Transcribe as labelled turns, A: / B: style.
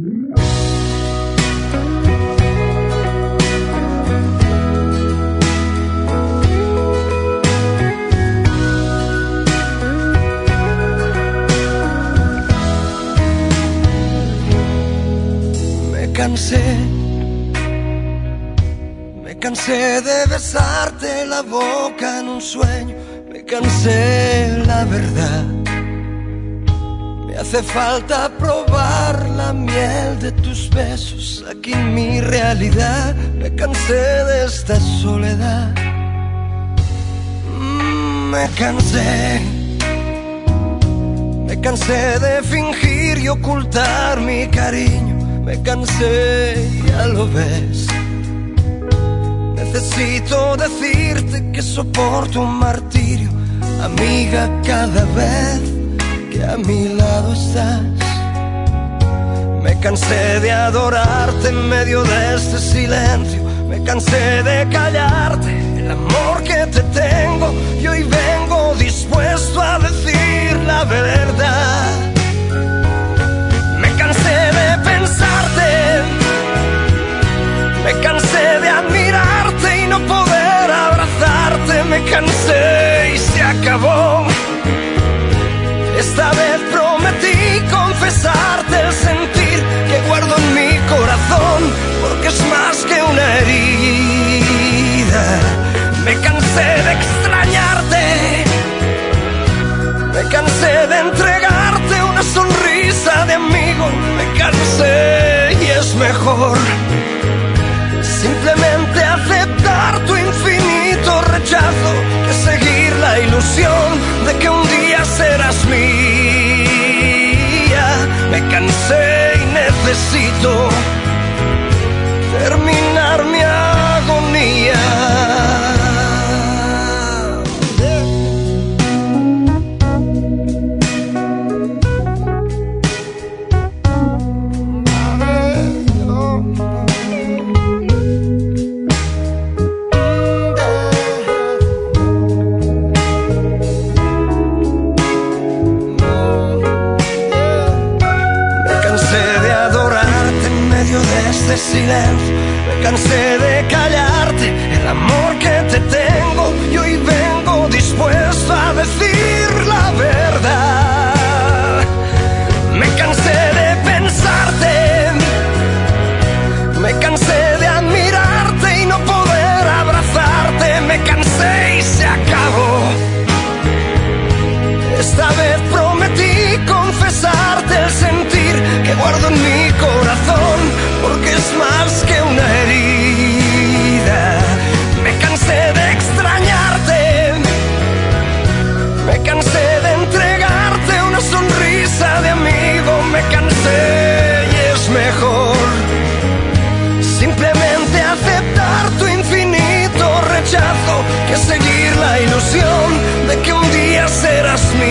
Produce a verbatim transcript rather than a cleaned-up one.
A: Me cansé, me cansé de besarte la boca en un sueño, me cansé, la verdad. Me hace falta probar la miel de tus besos aquí en mi realidad. Me cansé de esta soledad. Mm, me cansé, me cansé de fingir y ocultar mi cariño. Me cansé, ya lo ves. Necesito decirte que soporto un martirio, amiga, cada vez que a mi lado estás. Me cansé de adorarte en medio de este silencio. Me cansé de callarte el amor que te tengo. Y hoy vengo dispuesto a decir la verdad. Me cansé de pensarte, me cansé de admirarte y no poder abrazarte. Me cansé y se acabó. Esta vez prometí confesarte el sentir que guardo en mi corazón, porque es más que una herida. Me cansé de extrañarte, me cansé de entregarte una sonrisa de amigo. Me cansé y es mejor simplemente aceptar tu infinito rechazo que seguir la ilusión de que un día serás mía. Me cansé y necesito terminar mi agonía. De silencio, me cansé de callarte el amor que te tengo. Y hoy vengo dispuesto a decir la verdad. Me cansé de pensarte, me cansé de admirarte y no poder abrazarte. Me cansé y se acabó. Esta vez prometí confesarte el sentir que guardo en mi corazón, porque es más que una herida. Me cansé de extrañarte, me cansé de entregarte una sonrisa de amigo. Me cansé y es mejor simplemente aceptar tu infinito rechazo que seguir la ilusión de que un día serás mío.